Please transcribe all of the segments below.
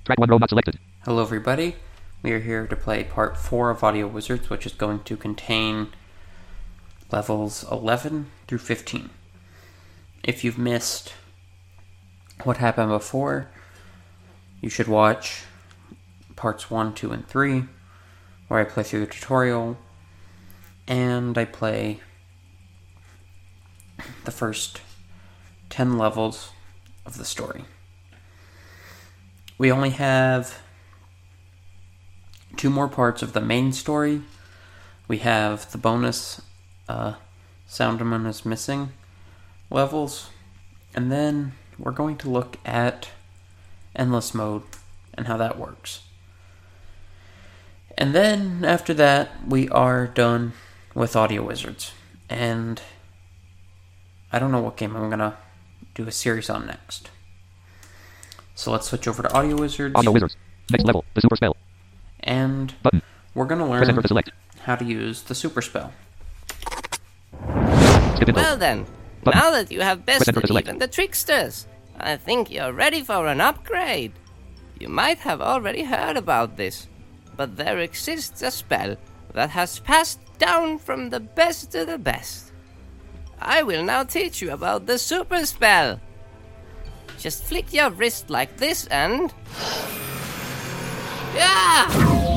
Track 1 row not selected. Hello everybody, we are here to play part 4 of Audio Wizards, which is going to contain levels 11 through 15. If you've missed what happened before, you should watch parts 1, 2, and 3, where I play through the tutorial, and I play the first 10 levels of the story. We only have 2 more parts of the main story. We have the bonus Soundman is Missing levels, and then we're going to look at Endless Mode and how that works. And then after that, we are done with Audio Wizards, and I don't know what game I'm gonna do a series on next. So let's switch over to Audio Wizards. Audio Wizards. Next level, the super spell. And Button. we're going to Press enter learn to select. how to use the super spell. Skip info. Well then, Button. now that you have bested enter to select. even the tricksters, I think you're ready for an upgrade. You might have already heard about this, but there exists a spell that has passed down from the best to the best. I will now teach you about the super spell. Just flick your wrist like this and... Yeah!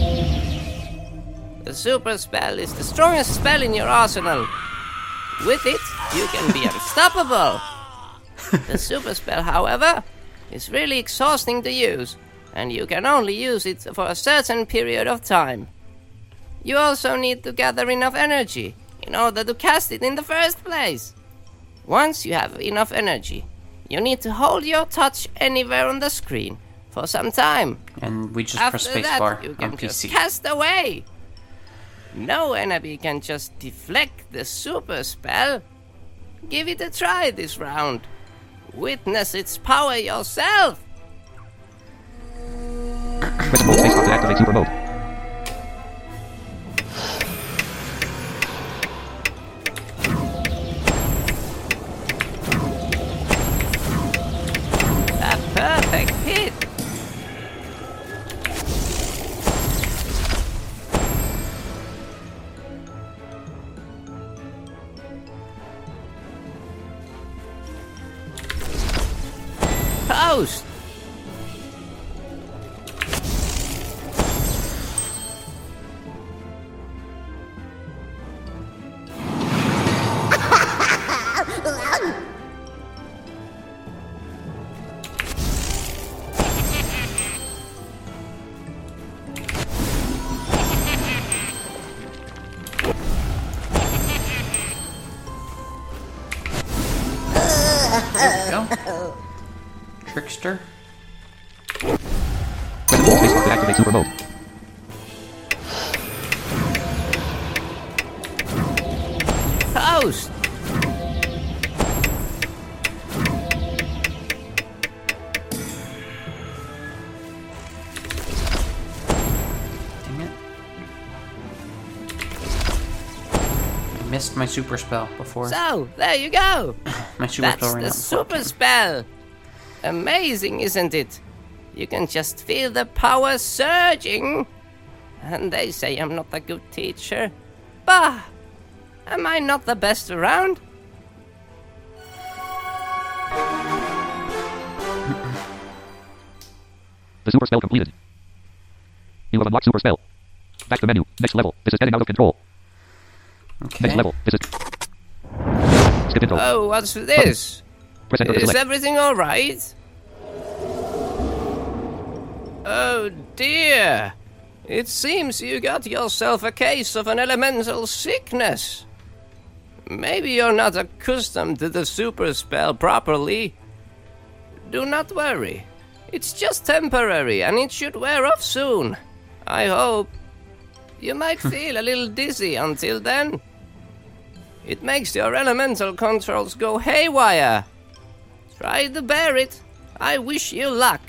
The super spell is the strongest spell in your arsenal. With it, you can be unstoppable. The super spell, however, is really exhausting to use, and you can only use it for a certain period of time. You also need to gather enough energy in order to cast it in the first place. Once you have enough energy, you need to hold your touch anywhere on the screen for some time. And we just press After that, spacebar you on can just PC. cast away. No enemy can just deflect the super spell. Give it a try this round. Witness its power yourself. Press mode spacebar to activate super mode. A perfect hit. Post. There we go. Trickster. Press mode spacebar to activate super mode. Post. Dang it. I missed my super spell before. So, there you go. My super spell That's ran the out. super spell. Amazing, isn't it? You can just feel the power surging. And they say I'm not a good teacher. Bah! Am I not the best around? The super spell completed. You have unlocked super spell. Back to menu. Next level. This is getting out of control. Okay. Next level. This is... Skip intro. Oh, what's this? Press enter to Is select. everything alright? Oh dear! It seems you got yourself a case of an elemental sickness. Maybe you're not accustomed to the super spell properly. Do not worry. It's just temporary and it should wear off soon. I hope. You might feel a little dizzy until then. It makes your elemental controls go haywire. Try to bear it. I wish you luck.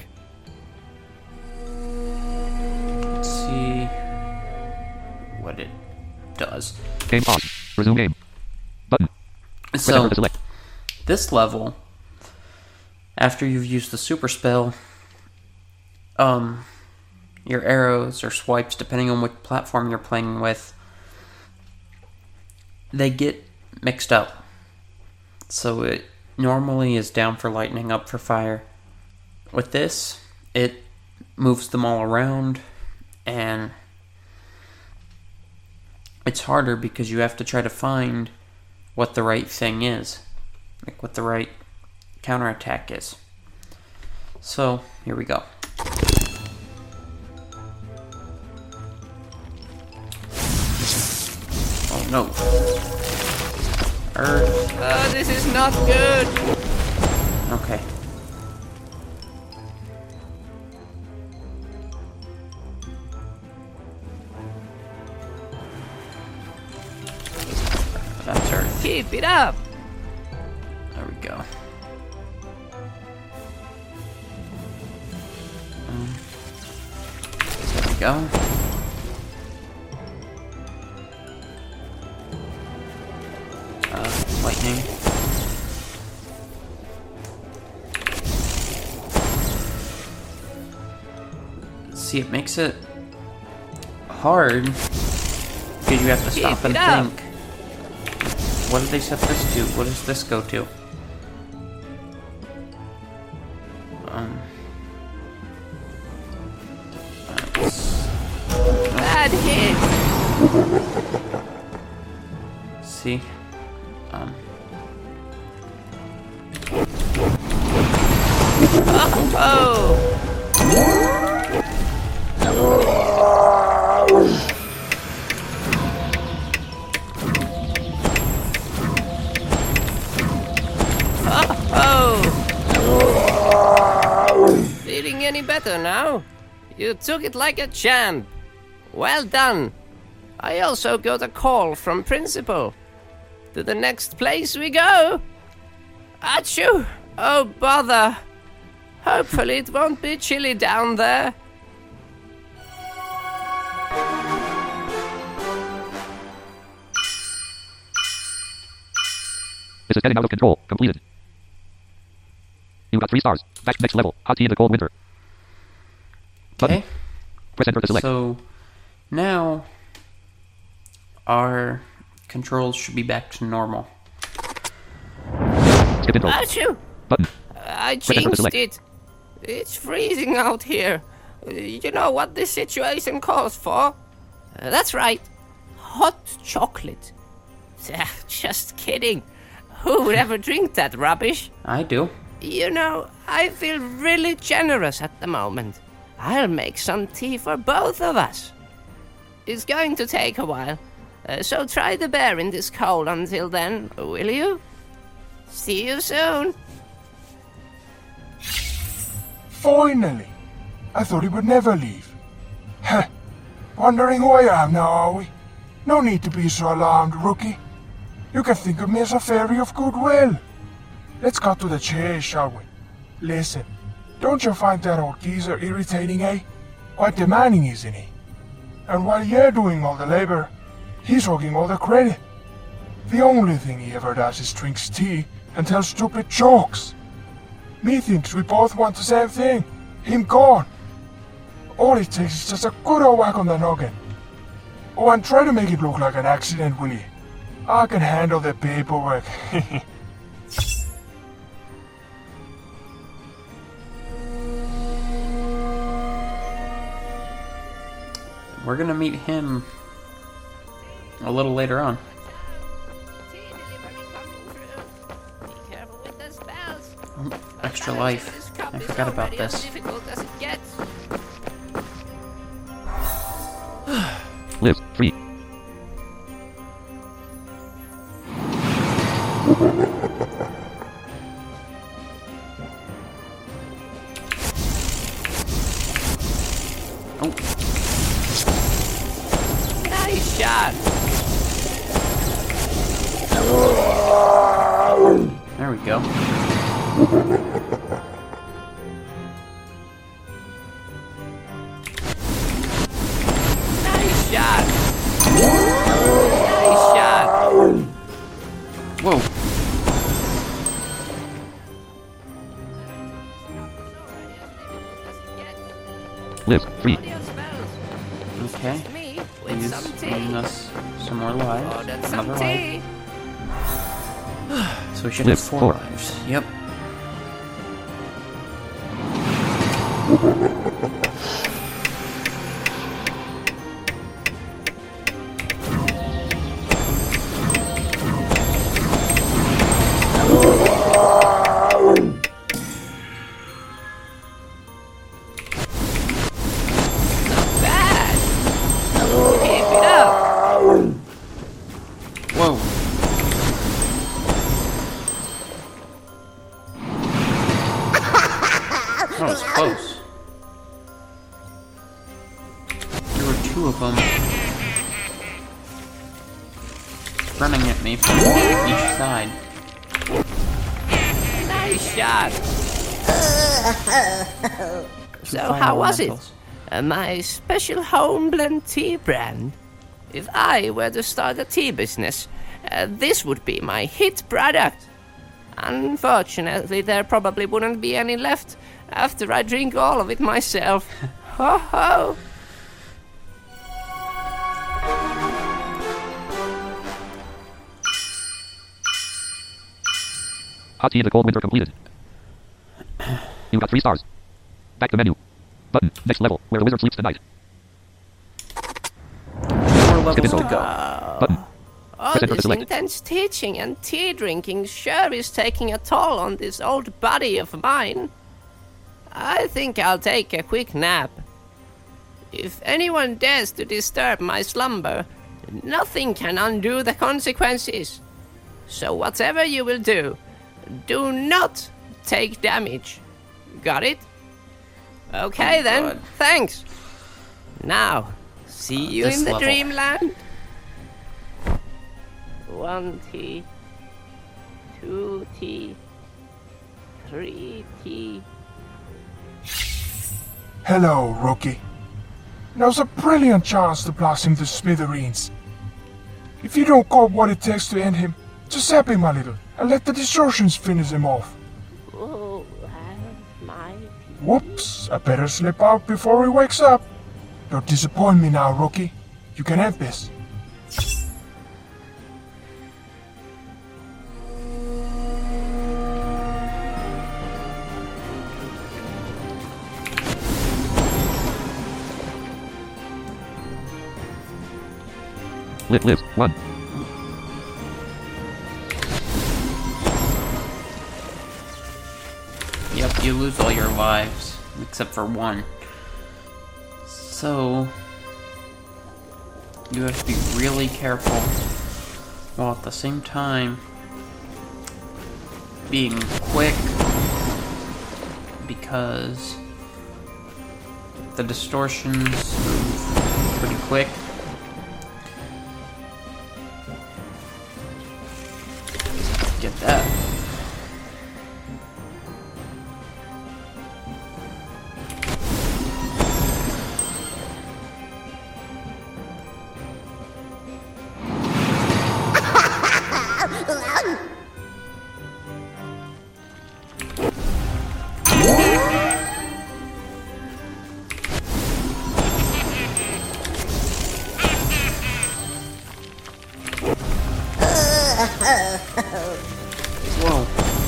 Let's see what it does. Game pause. Resume game. Button. Press enter So, to select. this level, after you've used the super spell, your arrows or swipes, depending on what platform you're playing with, they get mixed up. So it normally is down for lightning, up for fire. With this, it moves them all around, and it's harder because you have to try to find what the right thing is, like what the right counterattack is. So, here we go. Oh no. Earth. Oh, this is not good. Okay. That's Earth. Keep it up. There we go. There we go. Lightning. See, it makes it hard because you have to stop and think. What did they set this to? What does this go to? Bad hit. See? Oh. Feeling any better now? You took it like a champ. Well done. I also got a call from Principal. To the next place we go. Achoo! Oh, bother. Hopefully it won't be chilly down there. This is getting out of control. Completed. You got 3 stars. Back next level. Hot tea in the cold winter. Button. Okay. Press enter to select. So now our controls should be back to normal. Skip intro. Achoo! Button. I enter to jinxed select. it. It's freezing out here. You know what this situation calls for? That's right. Hot chocolate. Just kidding. Who would ever drink that rubbish? I do. You know, I feel really generous at the moment. I'll make some tea for both of us. It's going to take a while, so try the bear in this cold until then, will you? See you soon. Finally! I thought he would never leave. Heh. Wondering who I am now, are we? No need to be so alarmed, rookie. You can think of me as a fairy of goodwill. Let's cut to the chase, shall we? Listen, don't you find that old geezer irritating, eh? Quite demanding, isn't he? And while you're doing all the labor, he's hogging all the credit. The only thing he ever does is drinks tea and tells stupid jokes. Me thinks we both want the same thing. Him gone. All it takes is just a good old whack on the noggin. Oh, and try to make it look like an accident, will you? I can handle the paperwork. We're gonna meet him a little later on. Tea delivery coming through. Be careful with the spells. Extra life. This cup I is forgot about already as this. difficult as it gets. Live. Free. Oh, Nice shot. there we go. Nice shot. Nice shot. Whoa. Lives. 3. Audio spells. Okay. Me with He's some giving tea. us some more lives. Ordered some Another life. tea. So we should Lives. have 4 4. lives. Yep. Bad. Keep it up. Whoa. That was close. There were 2 of them running at me from each side. Nice shot. So Final how was it? elementals. My special home blend tea brand. If I were to start a tea business, this would be my hit product. Unfortunately, there probably wouldn't be any left after I drink all of it myself. Ho ho! Hot tea in the cold winter completed. You got 3 stars. Back to menu. Button. Next level. Where the wizard sleeps tonight. 2 more levels info. to go. Button. All Press enter to this select. intense teaching and tea drinking sure is taking a toll on this old body of mine. I think I'll take a quick nap. If anyone dares to disturb my slumber, nothing can undo the consequences. So whatever you will do, do not take damage. Got it? Okay Oh, then, God. thanks. Now, see you This in the level. dreamland. 1 tea, 2 tea, 3 tea. Hello, rookie. Now's a brilliant chance to blast him to smithereens. If you don't got what it takes to end him, just zap him a little and let the distortions finish him off. Oh, my Whoops, I better slip out before he wakes up. Don't disappoint me now, rookie. You can have this. Lives. 1. Yep, you lose all your lives, except for 1. So, you have to be really careful, while at the same time, being quick, because the distortions move pretty quick. Get that. Whoa.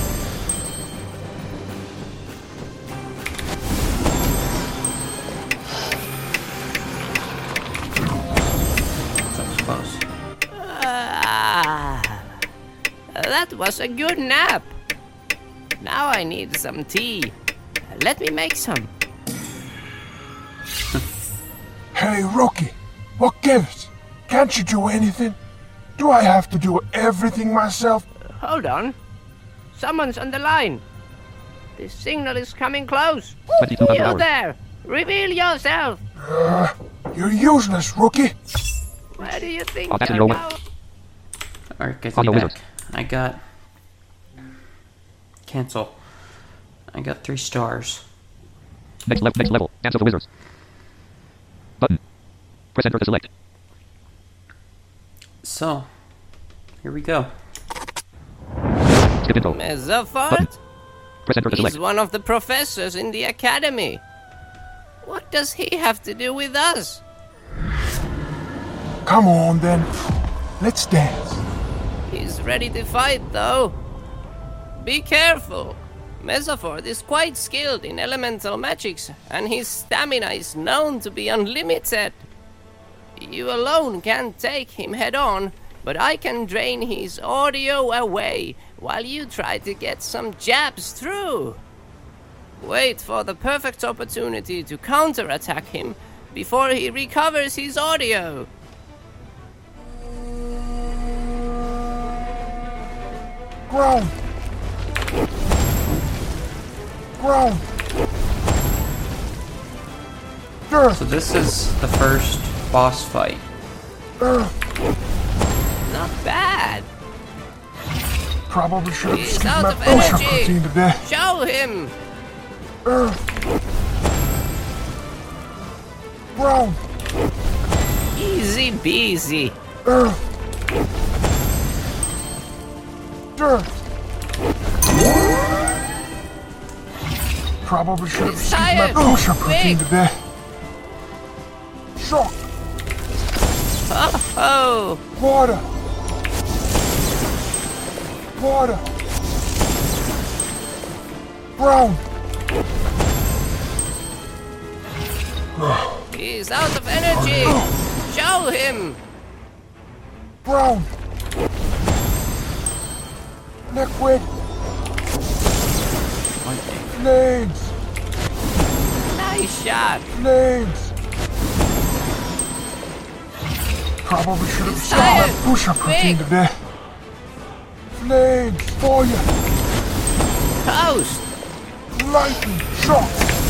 That was close. That was a good nap. Now I need some tea. Let me make some. Hey, rookie. What gives? Can't you do anything? Do I have to do everything myself? Hold on. Someone's on the line. This signal is coming close. 2200 You hours. there! Reveal yourself! You're useless, rookie. Where do you think Audacity you're over. going? Alright, guys, Audio I'm back. wizard. I got... Cancel. I got 3 stars. Next level. Dance of the Wizards. Button. Press enter to select. So, here we go. Skip info. Mezzafort? Button. Press enter to He's select. one of the professors in the academy. What does he have to do with us? Come on then. Let's dance. He's ready to fight, though. Be careful. Mesaford is quite skilled in elemental magics, and his stamina is known to be unlimited. You alone can't take him head-on, but I can drain his audio away while you try to get some jabs through. Wait for the perfect opportunity to counterattack him before he recovers his audio. Ground. Ground. Earth. So this is the first boss fight. Earth. Not bad. Probably should have He's skipped out my of push-up energy. routine today. Show him. Earth. Ground. Easy peasy. Earth. Dirt. Probably should have He's skipped my tired. push-up routine Quick. today. Shock. Oh, Water. Water. Ground. he's out of energy. Show him. Ground. Liquid. Flames. Nice shot. Flames. Probably should have skipped my tired. push-up routine Quick. today. Flames. Fire. Toast. Lightning. Shock.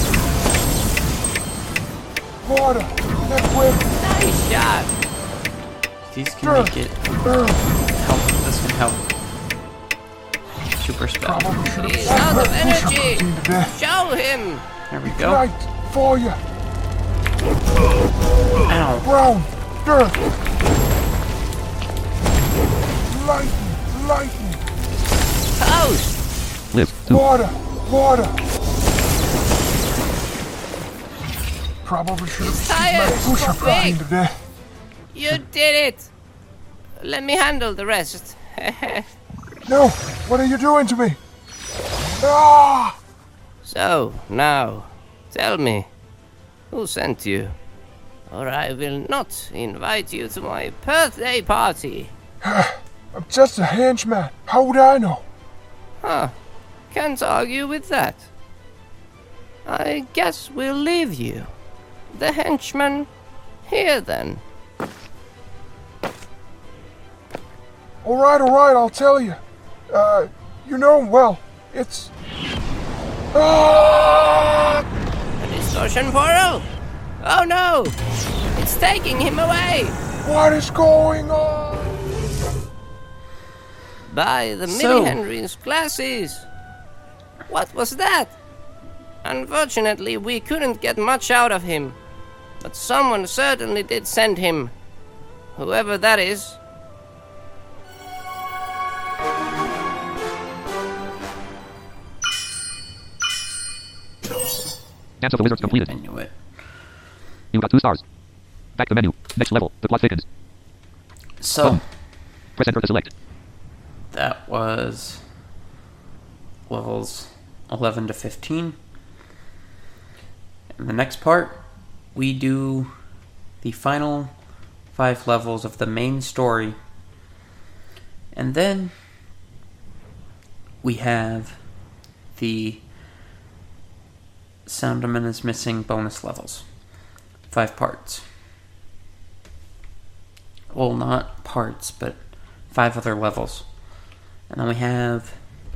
Water. Liquid. Nice shot. These can make it Earth. help. This can help. Super spell. Probably should have He's skipped out my of push-up energy. routine today. Show him. There we go. Light. Fire. Ow. Ground. Dirt. Lightning. Lightning. Toast. Live. 2. Water. Water. Probably should have skipped my tired. push-up routine Quick. today. You did it. Let me handle the rest. No. What are you doing to me? Ah! So, now, tell me, who sent you? Or I will not invite you to my birthday party. I'm just a henchman. How would I know? Huh, can't argue with that. I guess we'll leave you, the henchman, here then. All right, I'll tell you. Well, it's... Ah! A distortion portal? Oh no! It's taking him away! What is going on? By the So- Millie Henry's glasses! What was that? Unfortunately, we couldn't get much out of him. But someone certainly did send him. Whoever that is. Dance of the Wizards completed. I knew it. You got 2 stars. Back to menu. Next level. The plot thickens. So, Press enter to select. that was levels 11 to 15. In the next part, we do the final 5 levels of the main story. And then we have the Sounderman is Missing bonus levels. 5 parts. Well, not parts, but 5 other levels. And then we have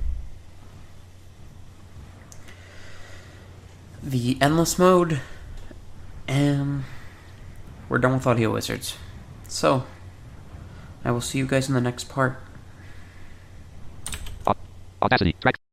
the Endless Mode, and we're done with Audio Wizards. So, I will see you guys in the next part. Audacity. Track.